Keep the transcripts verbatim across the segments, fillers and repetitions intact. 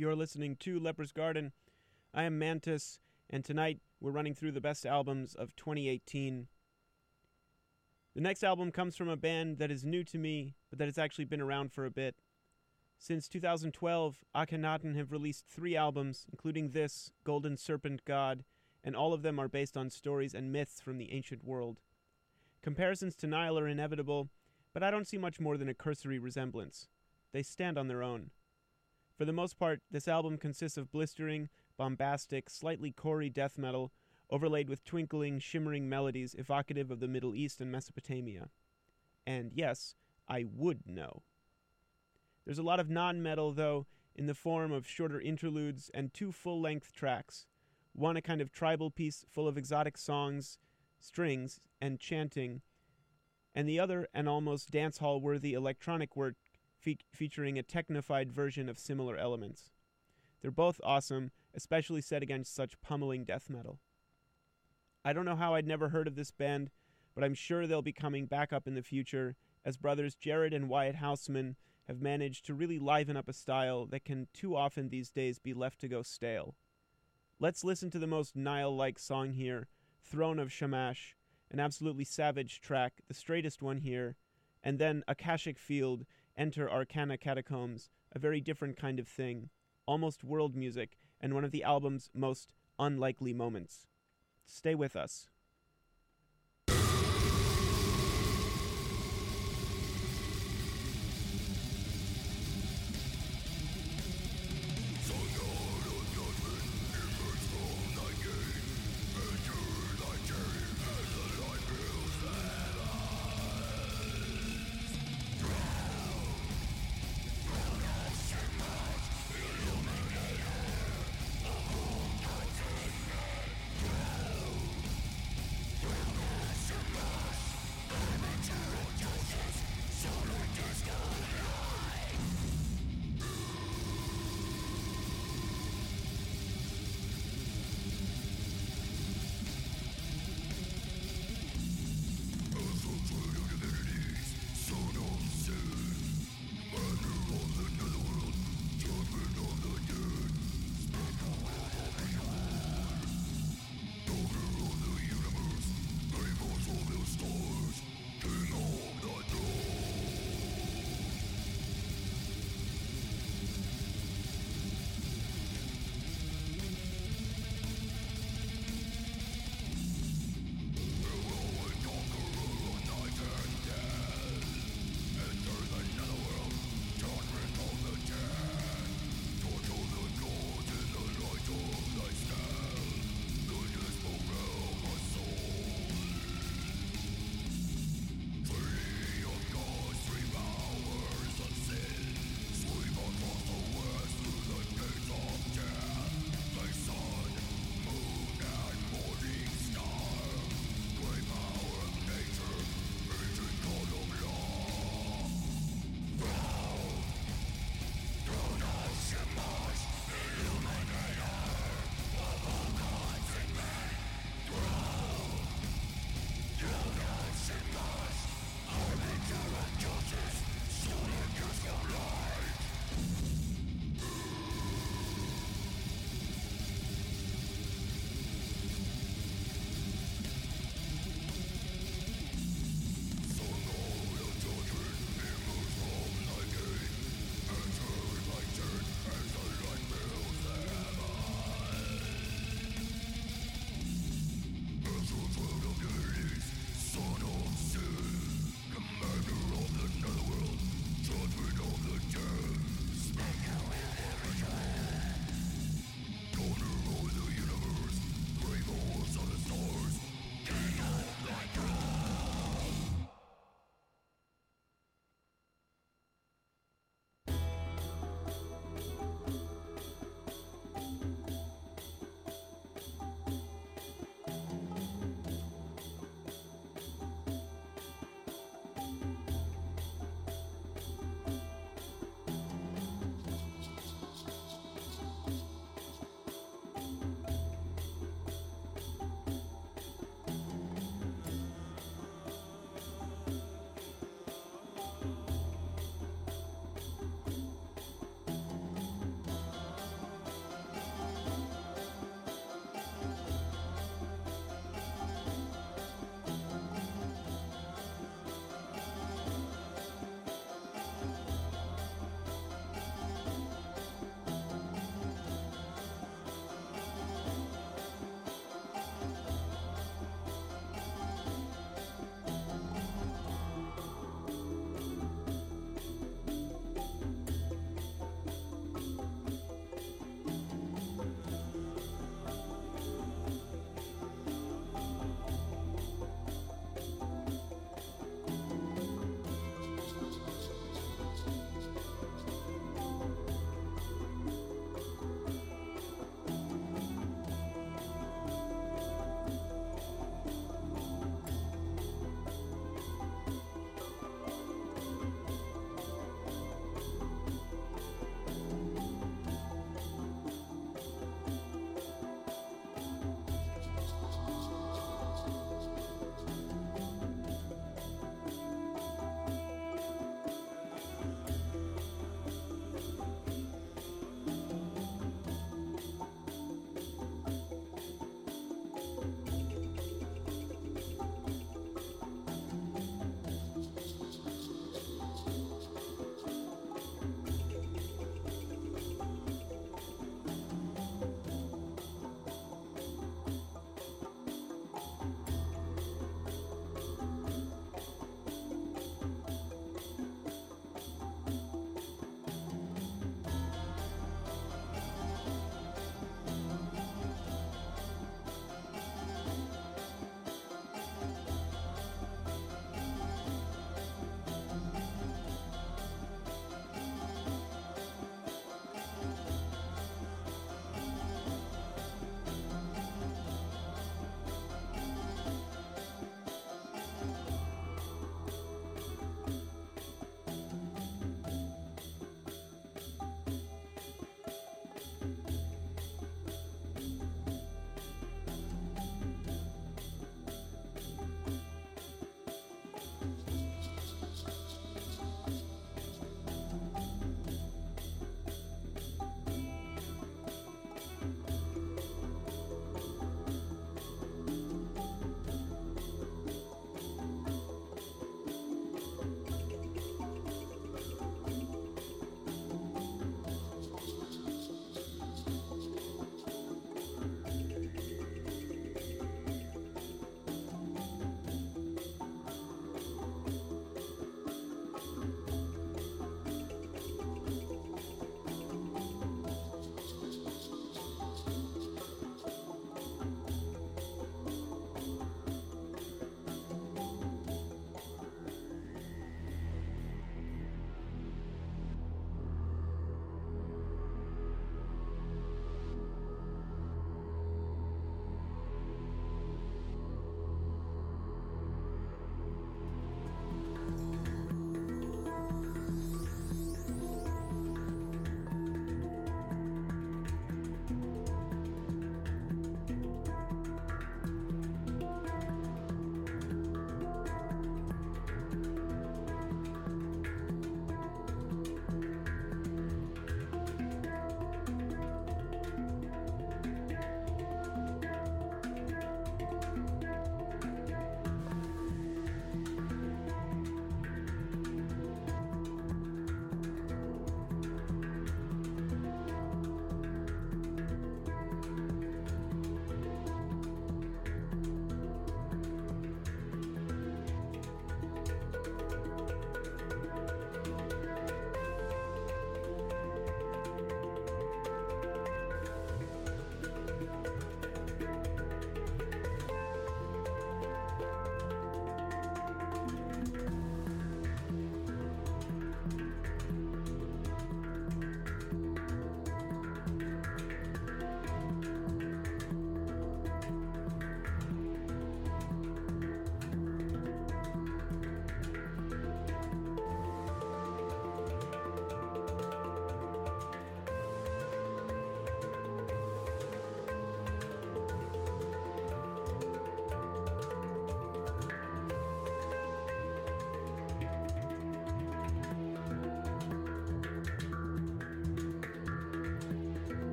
You're listening to Leper's Garden. I am Mantis, and tonight we're running through the best albums of twenty eighteen. The next album comes from a band that is new to me, but that has actually been around for a bit. Since two thousand twelve, Akhenaten have released three albums, including this, Golden Serpent God, and all of them are based on stories and myths from the ancient world. Comparisons to Nile are inevitable, but I don't see much more than a cursory resemblance. They stand on their own. For the most part, this album consists of blistering, bombastic, slightly chory death metal, overlaid with twinkling, shimmering melodies evocative of the Middle East and Mesopotamia. And yes, I would know. There's a lot of non-metal, though, in the form of shorter interludes and two full-length tracks. One a kind of tribal piece full of exotic songs, strings, and chanting, and the other an almost dance-hall-worthy electronic work fe- featuring a technified version of similar elements. They're both awesome, especially set against such pummeling death metal. I don't know how I'd never heard of this band, but I'm sure they'll be coming back up in the future, as brothers Jared and Wyatt Houseman have managed to really liven up a style that can too often these days be left to go stale. Let's listen to the most Nile-like song here, Throne of Shamash, an absolutely savage track, the straightest one here, and then Akashic Field, Enter Arcana Catacombs, a very different kind of thing, almost world music, and one of the album's most unlikely moments. Stay with us.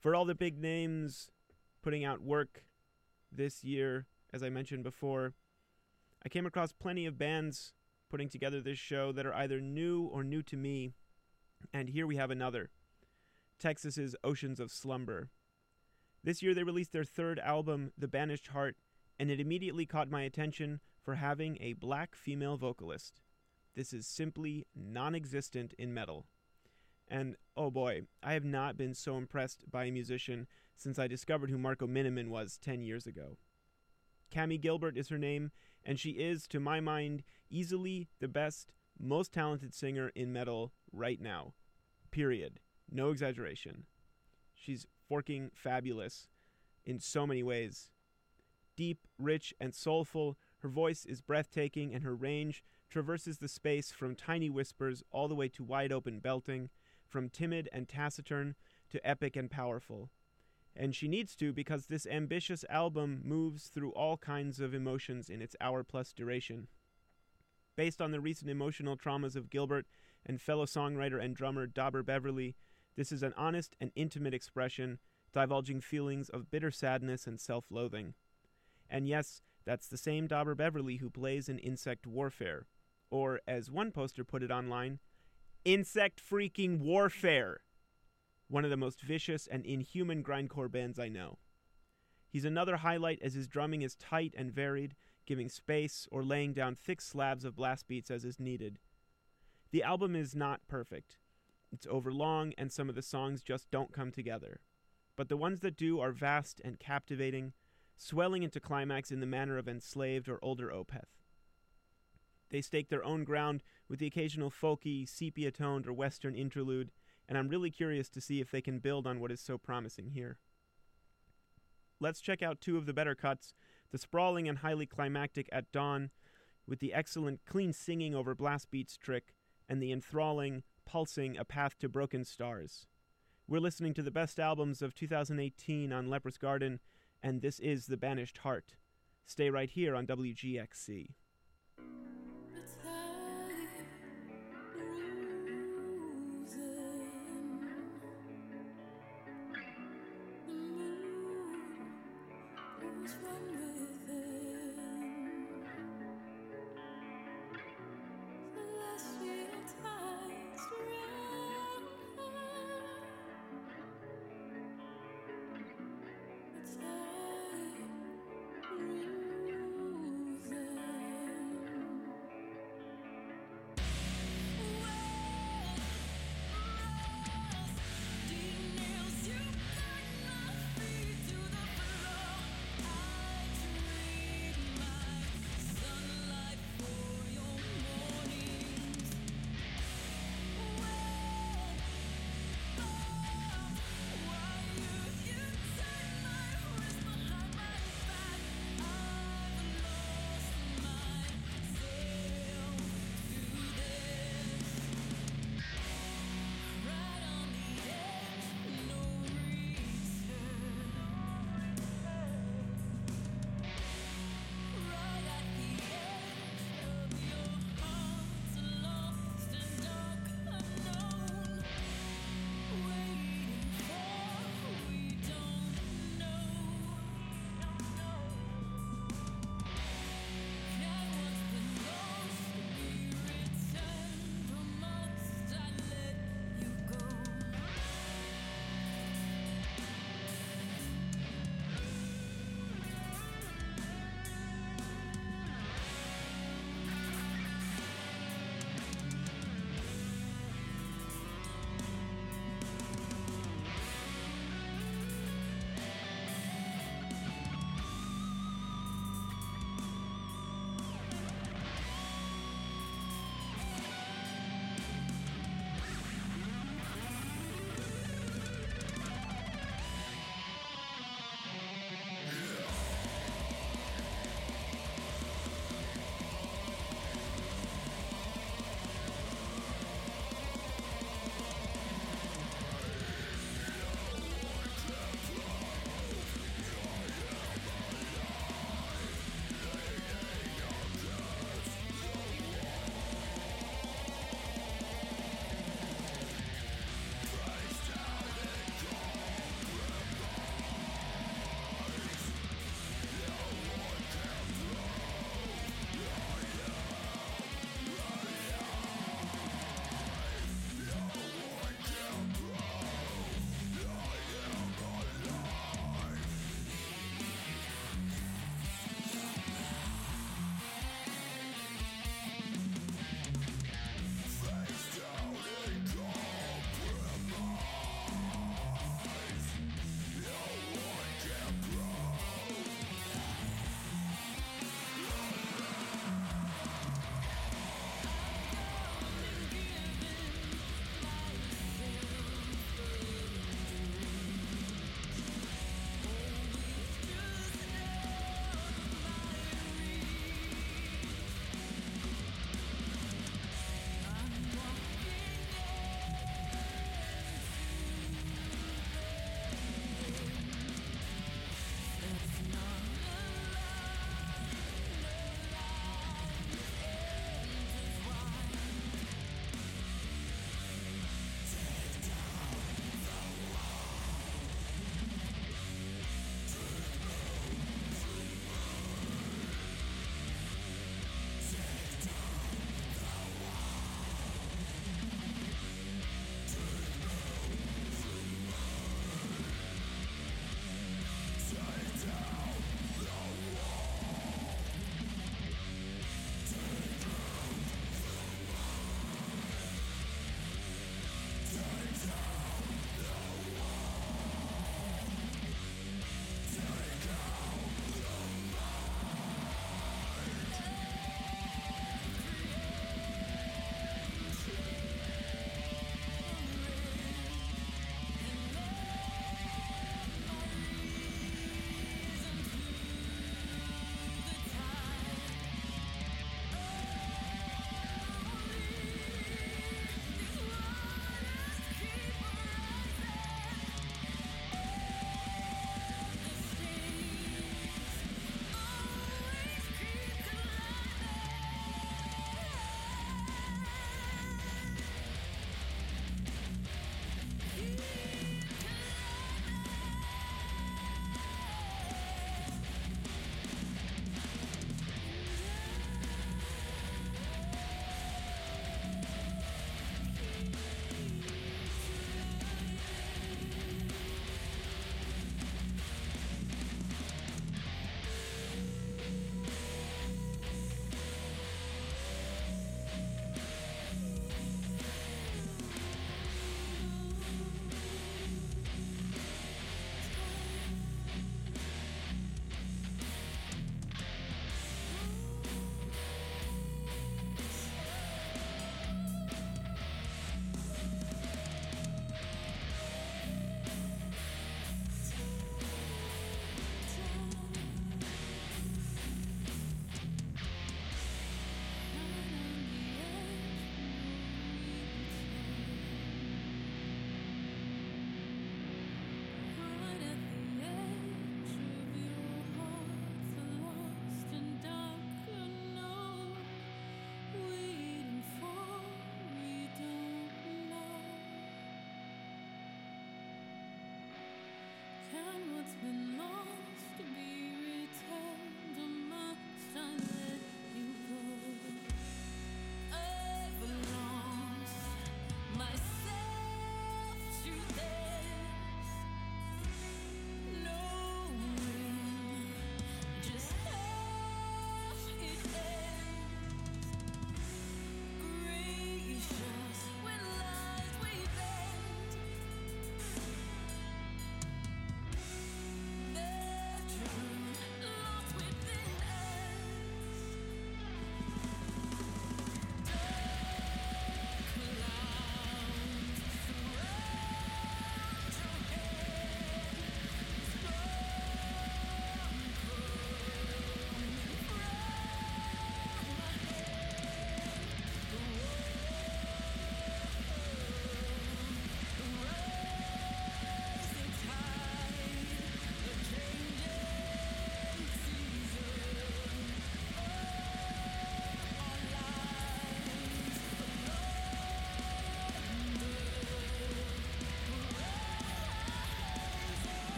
For all the big names putting out work this year, as I mentioned before, I came across plenty of bands putting together this show that are either new or new to me, and here we have another, Texas's Oceans of Slumber. This year they released their third album, The Banished Heart, and it immediately caught my attention for having a black female vocalist. This is simply non-existent in metal. And, oh boy, I have not been so impressed by a musician since I discovered who Marco Miniman was ten years ago. Cammie Gilbert is her name, and she is, to my mind, easily the best, most talented singer in metal right now. Period. No exaggeration. She's forking fabulous in so many ways. Deep, rich, and soulful, her voice is breathtaking, and her range traverses the space from tiny whispers all the way to wide-open belting, from timid and taciturn to epic and powerful. And she needs to, because this ambitious album moves through all kinds of emotions in its hour-plus duration. Based on the recent emotional traumas of Gilbert and fellow songwriter and drummer Dauber Beverly, this is an honest and intimate expression, divulging feelings of bitter sadness and self-loathing. And yes, that's the same Dauber Beverly who plays in Insect Warfare, or, as one poster put it online, Insect Freaking Warfare, one of the most vicious and inhuman grindcore bands I know. He's another highlight as his drumming is tight and varied, giving space or laying down thick slabs of blast beats as is needed. The album is not perfect. It's overlong, and some of the songs just don't come together. But the ones that do are vast and captivating, swelling into climax in the manner of Enslaved or older Opeth. They stake their own ground with the occasional folky, sepia-toned, or western interlude, and I'm really curious to see if they can build on what is so promising here. Let's check out two of the better cuts, the sprawling and highly climactic At Dawn, with the excellent clean singing over blast beats trick, and the enthralling, pulsing A Path to Broken Stars. We're listening to the best albums of two thousand eighteen on Leprous Garden, and this is The Banished Heart. Stay right here on W G X C.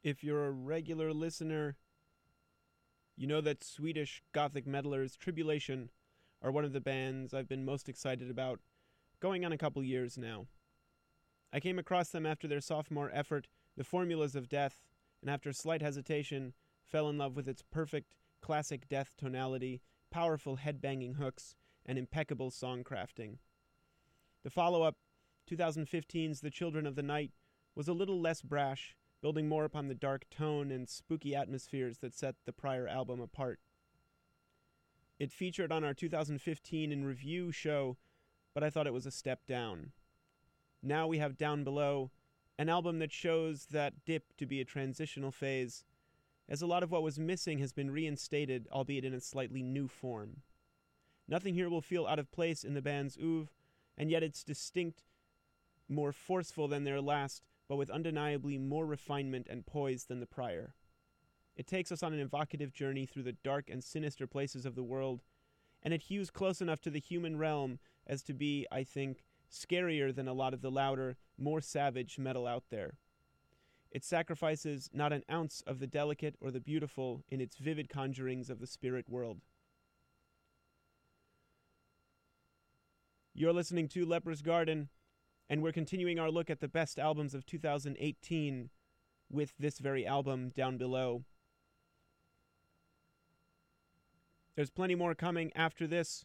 If you're a regular listener, you know that Swedish gothic metalers Tribulation are one of the bands I've been most excited about, going on a couple years now. I came across them after their sophomore effort, The Formulas of Death, and after slight hesitation, fell in love with its perfect, classic death tonality, powerful headbanging hooks, and impeccable song crafting. The follow-up, twenty fifteen's The Children of the Night, was a little less brash, building more upon the dark tone and spooky atmospheres that set the prior album apart. It featured on our two thousand fifteen in Review show, but I thought it was a step down. Now we have Down Below, an album that shows that dip to be a transitional phase, as a lot of what was missing has been reinstated, albeit in a slightly new form. Nothing here will feel out of place in the band's oeuvre, and yet it's distinct, more forceful than their last, but with undeniably more refinement and poise than the prior. It takes us on an evocative journey through the dark and sinister places of the world, and it hews close enough to the human realm as to be, I think, scarier than a lot of the louder, more savage metal out there. It sacrifices not an ounce of the delicate or the beautiful in its vivid conjurings of the spirit world. You're listening to Leper's Garden, and we're continuing our look at the best albums of two thousand eighteen with this very album, Down Below. There's plenty more coming after this.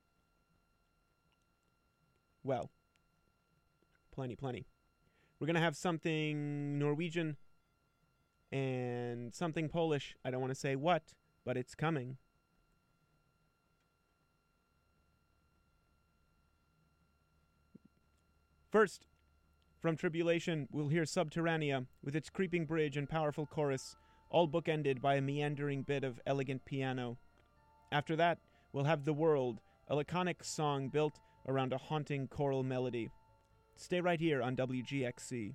Well, plenty, plenty. We're going to have something Norwegian and something Polish. I don't want to say what, but it's coming. First, from Tribulation, we'll hear Subterranea with its creeping bridge and powerful chorus, all bookended by a meandering bit of elegant piano. After that, we'll have The World, a laconic song built around a haunting choral melody. Stay right here on W G X C.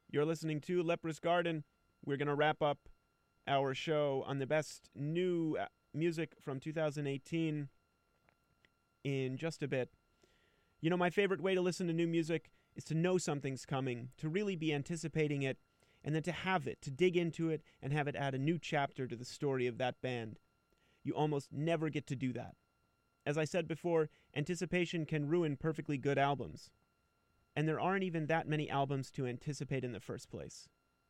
You're listening to Leprous Garden. We're going to wrap up our show on the best new music from two thousand eighteen in just a bit. You know, my favorite way to listen to new music is to know something's coming, to really be anticipating it, and then to have it, to dig into it, and have it add a new chapter to the story of that band. You almost never get to do that. As I said before, anticipation can ruin perfectly good albums. And there aren't even that many albums to anticipate in the first place.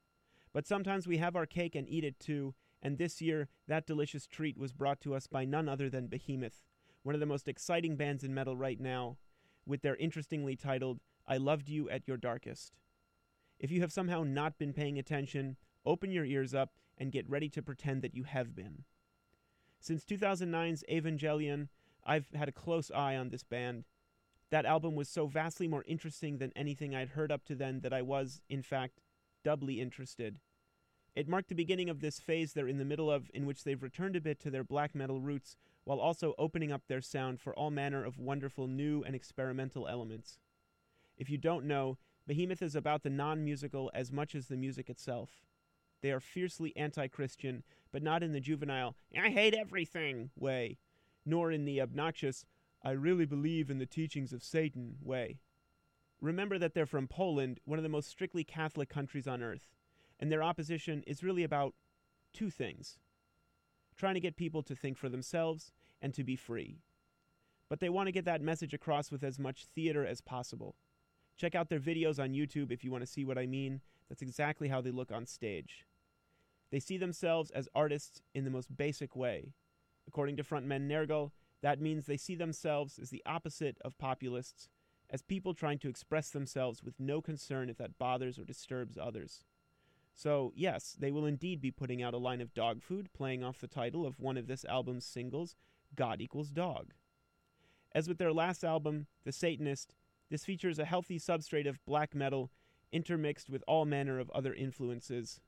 But sometimes we have our cake and eat it too, and this year, that delicious treat was brought to us by none other than Behemoth, one of the most exciting bands in metal right now, with their interestingly titled, I Loved You at Your Darkest. If you have somehow not been paying attention, open your ears up and get ready to pretend that you have been. Since two thousand nine's Evangelion, I've had a close eye on this band. That album was so vastly more interesting than anything I'd heard up to then that I was, in fact, doubly interested. It marked the beginning of this phase they're in the middle of, in which they've returned a bit to their black metal roots, while also opening up their sound for all manner of wonderful new and experimental elements. If you don't know, Behemoth is about the non-musical as much as the music itself. They are fiercely anti-Christian, but not in the juvenile, I hate everything way, nor in the obnoxious, I really believe in the teachings of Satan way. Remember that they're from Poland, one of the most strictly Catholic countries on earth, and their opposition is really about two things. Trying to get people to think for themselves and to be free. But they want to get that message across with as much theater as possible. Check out their videos on YouTube if you want to see what I mean. That's exactly how they look on stage. They see themselves as artists in the most basic way. According to frontman Nergal, that means they see themselves as the opposite of populists, as people trying to express themselves with no concern if that bothers or disturbs others. So, yes, they will indeed be putting out a line of dog food, playing off the title of one of this album's singles, God Equals Dog. As with their last album, The Satanist, this features a healthy substrate of black metal intermixed with all manner of other influences.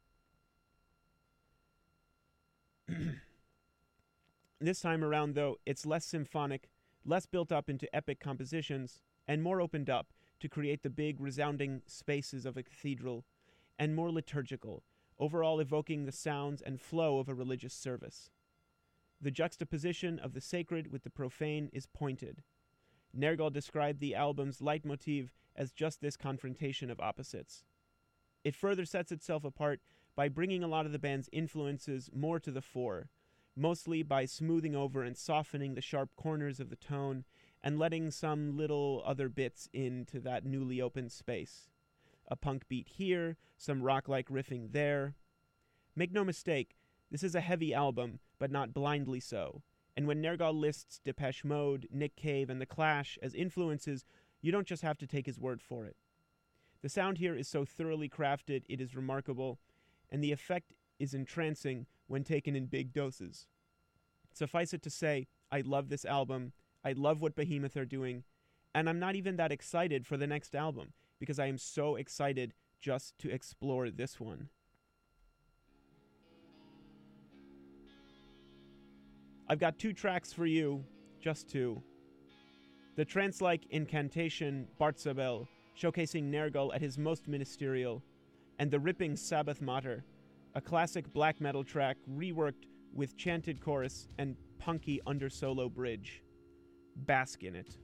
This time around, though, it's less symphonic, less built up into epic compositions, and more opened up to create the big, resounding spaces of a cathedral, and more liturgical, overall evoking the sounds and flow of a religious service. The juxtaposition of the sacred with the profane is pointed. Nergal described the album's leitmotif as just this confrontation of opposites. It further sets itself apart by bringing a lot of the band's influences more to the fore, mostly by smoothing over and softening the sharp corners of the tone and letting some little other bits into that newly opened space. A punk beat here, some rock-like riffing there. Make no mistake, this is a heavy album, but not blindly so. And when Nergal lists Depeche Mode, Nick Cave, and The Clash as influences, you don't just have to take his word for it. The sound here is so thoroughly crafted, it is remarkable, and the effect is entrancing when taken in big doses. Suffice it to say, I love this album, I love what Behemoth are doing, and I'm not even that excited for the next album, because I am so excited just to explore this one. I've got two tracks for you, just two. The trance-like incantation Bartzabel, showcasing Nergal at his most ministerial, and the ripping Sabbath Mater, a classic black metal track reworked with chanted chorus and punky under-solo bridge. Bask in it.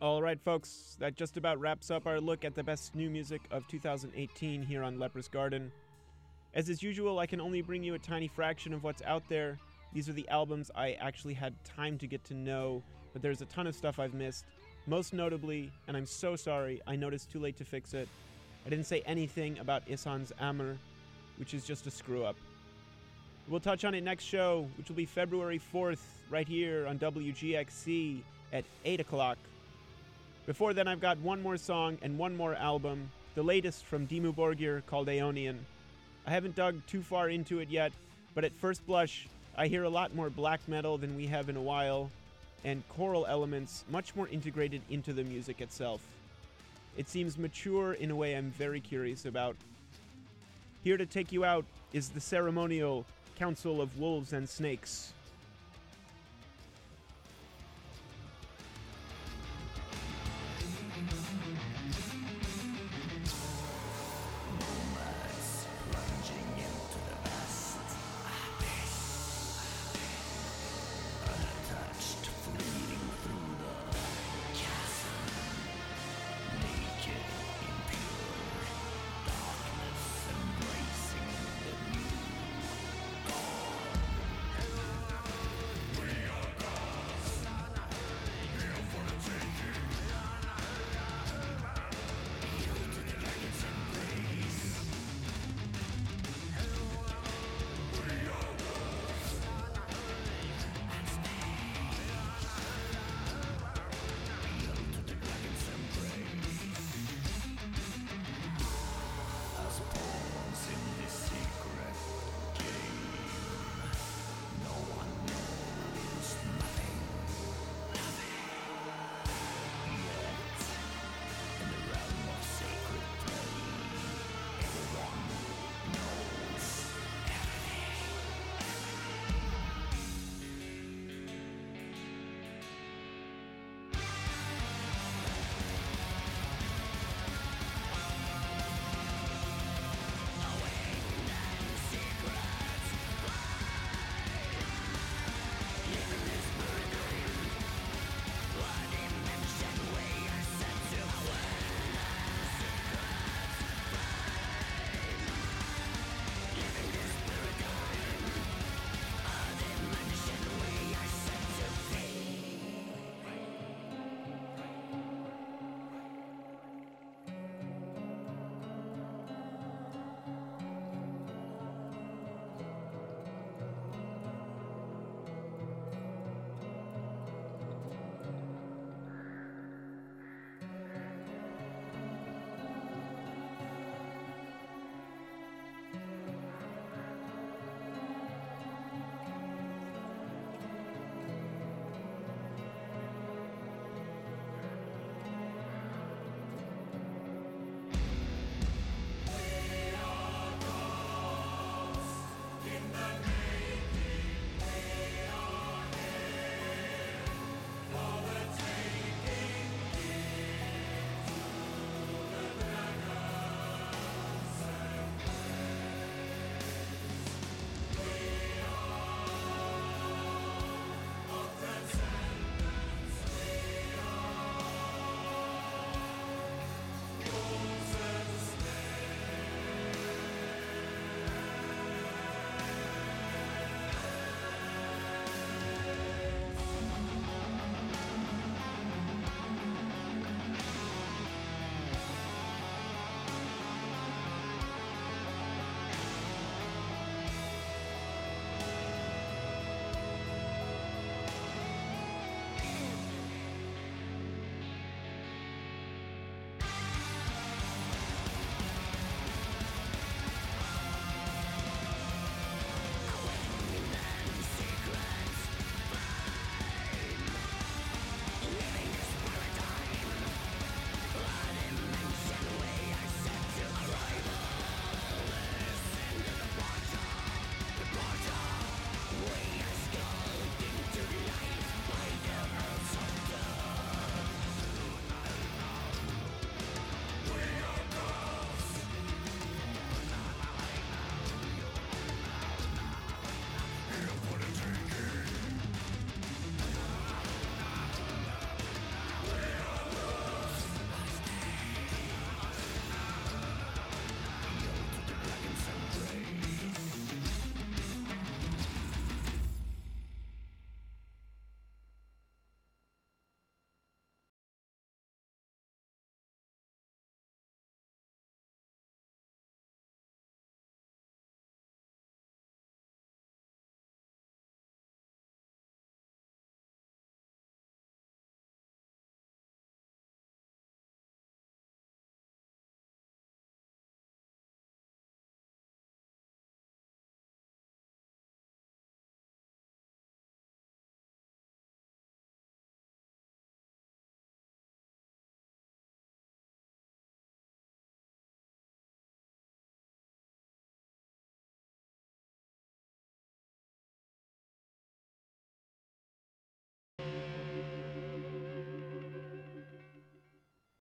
Alright, folks, that just about wraps up our look at the best new music of two thousand eighteen here on Leprous Garden. As is usual, I can only bring you a tiny fraction of what's out there. These are the albums I actually had time to get to know, but there's a ton of stuff I've missed. Most notably, and I'm so sorry, I noticed too late to fix it, I didn't say anything about Ihsahn's Amr, which is just a screw-up. We'll touch on it next show, which will be February fourth, right here on W G X C at eight o'clock. Before then, I've got one more song and one more album, the latest from Dimmu Borgir called Aeonian. I haven't dug too far into it yet, but at first blush, I hear a lot more black metal than we have in a while, and choral elements much more integrated into the music itself. It seems mature in a way I'm very curious about. Here to take you out is the ceremonial Council of Wolves and Snakes.